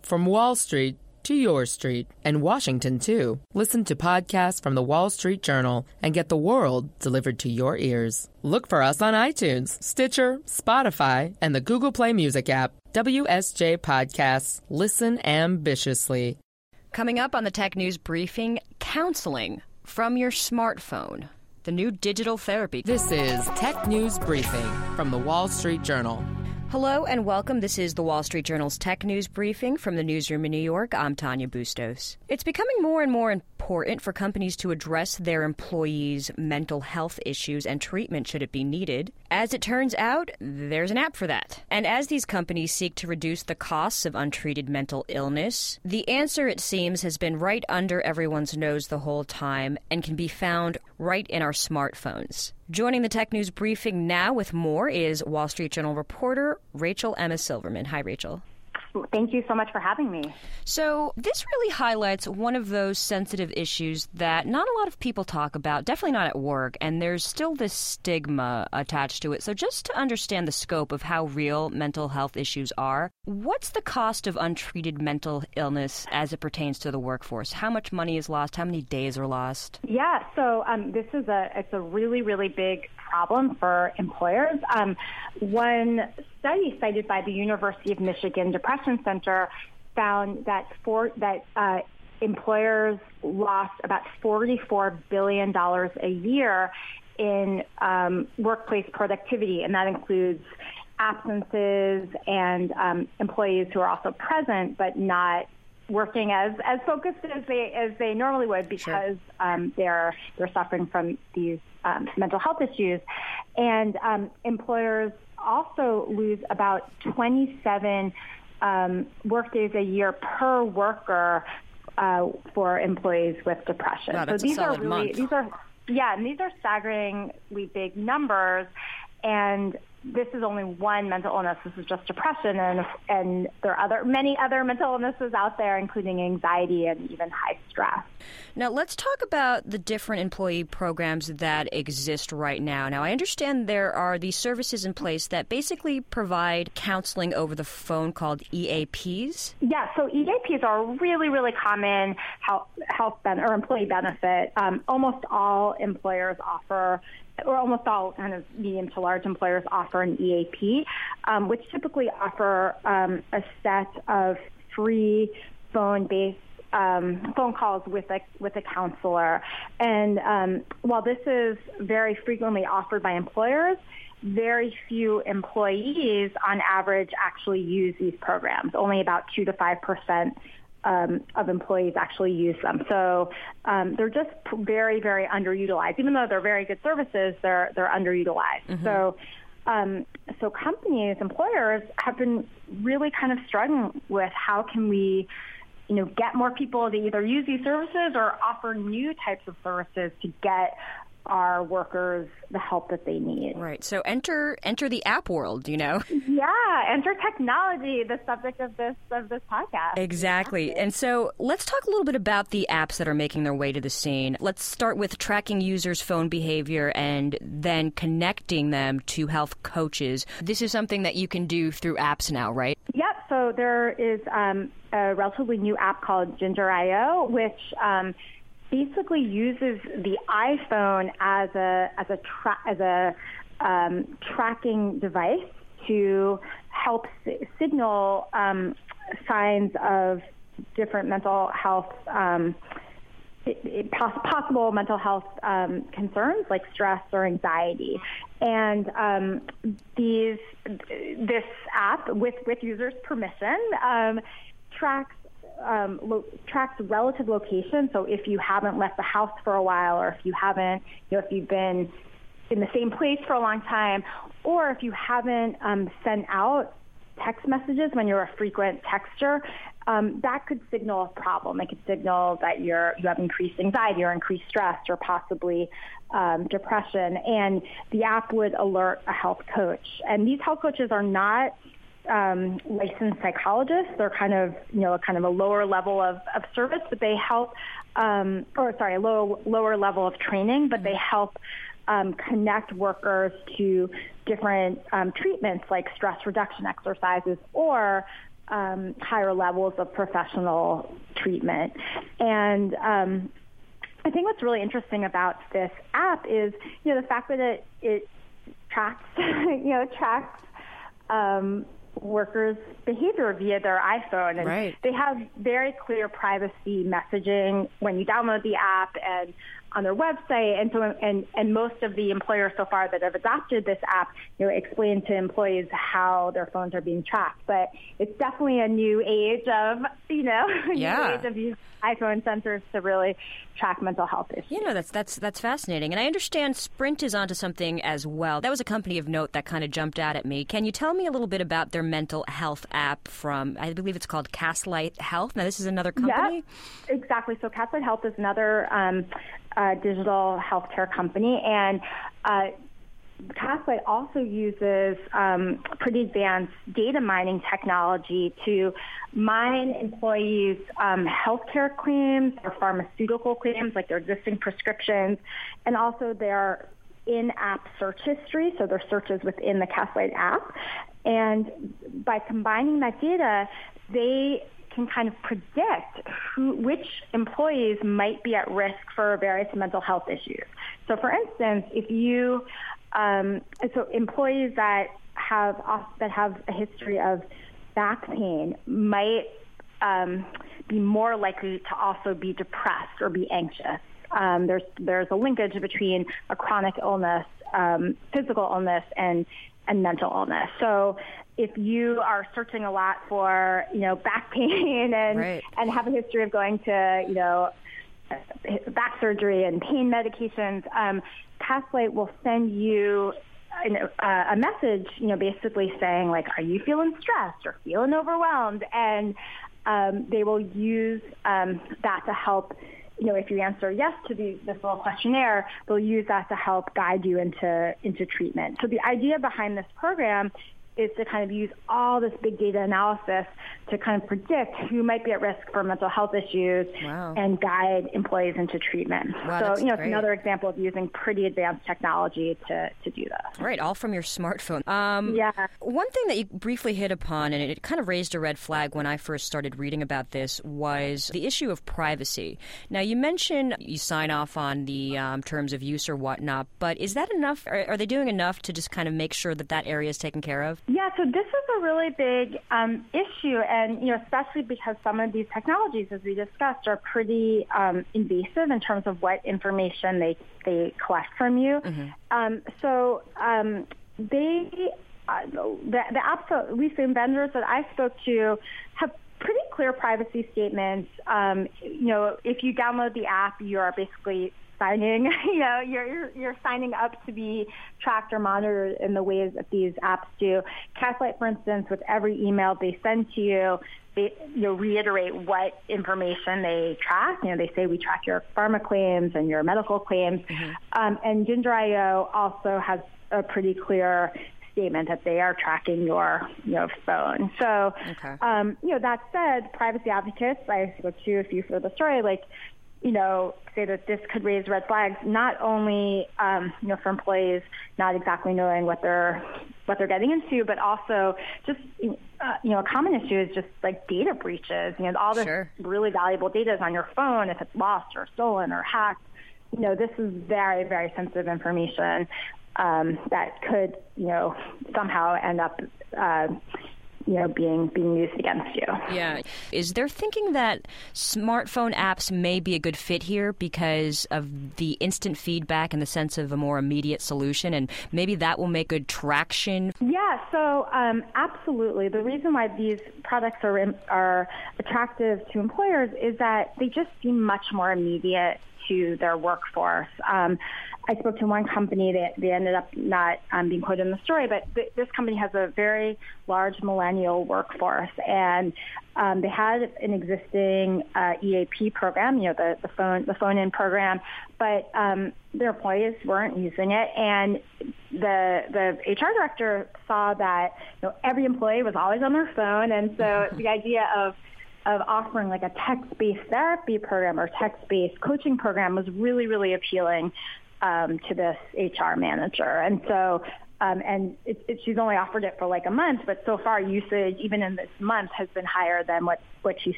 From Wall Street to your street, and Washington, too. Listen to podcasts from the Wall Street Journal and get the world delivered to your ears. Look for us on iTunes, Stitcher, Spotify, and the Google Play Music app. WSJ Podcasts. Listen ambitiously. Coming up on the Tech News Briefing, counseling from your smartphone. The new digital therapy. This is Tech News Briefing from the Wall Street Journal. Hello and welcome. This is the Wall Street Journal's Tech News Briefing from the newsroom in New York. I'm Tanya Bustos. It's becoming more and more important for companies to address their employees' mental health issues and treatment should it be needed. As it turns out, there's an app for that. And as these companies seek to reduce the costs of untreated mental illness, the answer, it seems, has been right under everyone's nose the whole time and can be found right in our smartphones. Joining the Tech News Briefing now with more is Wall Street Journal reporter Rachel Emma Silverman. Hi, Rachel. Thank you so much for having me. So this really highlights one of those sensitive issues that not a lot of people talk about, definitely not at work, and there's still this stigma attached to it. So just to understand the scope of how real mental health issues are, what's the cost of untreated mental illness as it pertains to the workforce? How much money is lost? How many days are lost? Yeah, so this is a really, really big problem for employers. One study cited by the University of Michigan Depression Center found that employers lost about $44 billion a year in workplace productivity, and that includes absences and employees who are also present but not working as focused as they normally would because they're suffering from these mental health issues. And employers also lose about 27 workdays a year per worker for employees with depression. Wow, that's so these a solid are really month. these are staggeringly big numbers, and this is only one mental illness. This is just depression, and there are many other mental illnesses out there, including anxiety and even high stress. Now, let's talk about the different employee programs that exist right now. Now, I understand there are these services in place that basically provide counseling over the phone called EAPs. Yeah, so EAPs are a really, really common employee benefit. Almost all employers offer, or almost all kind of medium to large employers offer an EAP, which typically offer a set of free phone-based phone calls with a counselor. And while this is very frequently offered by employers, very few employees on average actually use these programs. Only about 2 to 5% of employees actually use them. So they're just very, very underutilized. Even though they're very good services, they're underutilized. Mm-hmm. So companies, employers have been really kind of struggling with how can we get more people to either use these services or offer new types of services to get our workers the help that they need. Right. So enter the app world, Yeah, enter technology, the subject of this podcast. Exactly. And so let's talk a little bit about the apps that are making their way to the scene. Let's start with tracking users' phone behavior and then connecting them to health coaches. This is something that you can do through apps now, right? Yep. So there is a relatively new app called Ginger.io, which basically uses the iPhone as a tracking device to help signal signs of different mental health, possible mental health concerns like stress or anxiety. And this app, with users' permission, tracks relative location. So if you haven't left the house for a while, or if you haven't, if you've been in the same place for a long time, or if you haven't sent out text messages when you're a frequent texter, that could signal a problem. It could signal that you have increased anxiety or increased stress or possibly depression. And the app would alert a health coach. And these health coaches are not licensed psychologists. They're kind of a lower level of service, but they help, lower level of training, but they help connect workers to different treatments like stress reduction exercises or higher levels of professional treatment. And I think what's really interesting about this app is, the fact that it tracks, tracks workers' behavior via their iPhone. And right. They have very clear privacy messaging when you download the app and on their website. And so, and most of the employers so far that have adopted this app, explain to employees how their phones are being tracked. But it's definitely a new age of, new age of using iPhone sensors to really track mental health issues. That's fascinating. And I understand Sprint is onto something as well. That was a company of note that kind of jumped out at me. Can you tell me a little bit about their mental health app from, I believe it's called Castlight Health? Now, this is another company? Yeah, exactly. So Castlight Health is another digital healthcare company. And Castlight also uses pretty advanced data mining technology to mine employees' healthcare claims or pharmaceutical claims, like their existing prescriptions, and also their in-app search history, so their searches within the Castlight app. And by combining that data, they can kind of predict which employees might be at risk for various mental health issues. So, for instance, if you so employees that have a history of back pain might be more likely to also be depressed or be anxious. There's a linkage between a chronic illness, physical illness, and mental illness. So if you are searching a lot for back pain and have a history of going to back surgery and pain medications, Castlight will send you a message, basically saying, like, are you feeling stressed or feeling overwhelmed? And they will use that to help, if you answer yes to this little questionnaire, they'll use that to help guide you into treatment. So the idea behind this program is to kind of use all this big data analysis to kind of predict who might be at risk for mental health issues and guide employees into treatment. Wow, so, it's another example of using pretty advanced technology to do this. Right, all from your smartphone. One thing that you briefly hit upon, and it kind of raised a red flag when I first started reading about this, was the issue of privacy. Now, you mentioned you sign off on the terms of use or whatnot, but is that enough? Are they doing enough to just kind of make sure that area is taken care of? Yeah, so this is a really big issue, and especially because some of these technologies, as we discussed, are pretty invasive in terms of what information they collect from you. Mm-hmm. The apps, at least the vendors that I spoke to, have pretty clear privacy statements. If you download the app, you are basically signing, you're signing up to be tracked or monitored in the ways that these apps do. Castlight, for instance, with every email they send to you, they reiterate what information they track. They say we track your pharma claims and your medical claims. Mm-hmm. And Ginger.io also has a pretty clear statement that they are tracking your phone. So, that said, privacy advocates, I spoke to a few for the story, say that this could raise red flags, not only, for employees not exactly knowing what they're getting into, but also just, a common issue is just like data breaches. All this really valuable data is on your phone. If it's lost or stolen or hacked, this is very, very sensitive information that could, somehow end up being used against you. Yeah. Is there thinking that smartphone apps may be a good fit here because of the instant feedback and the sense of a more immediate solution, and maybe that will make good traction? Yeah, so absolutely. The reason why these products are attractive to employers is that they just seem much more immediate to their workforce. I spoke to one company that they ended up not being quoted in the story, but this company has a very large millennial workforce, and they had an existing EAP program, the phone-in program, but their employees weren't using it, and the HR director saw that every employee was always on their phone, and so the idea of offering like a text-based therapy program or text-based coaching program was really, really appealing to this HR manager. And so and she's only offered it for like a month, but so far usage, even in this month, has been higher than what she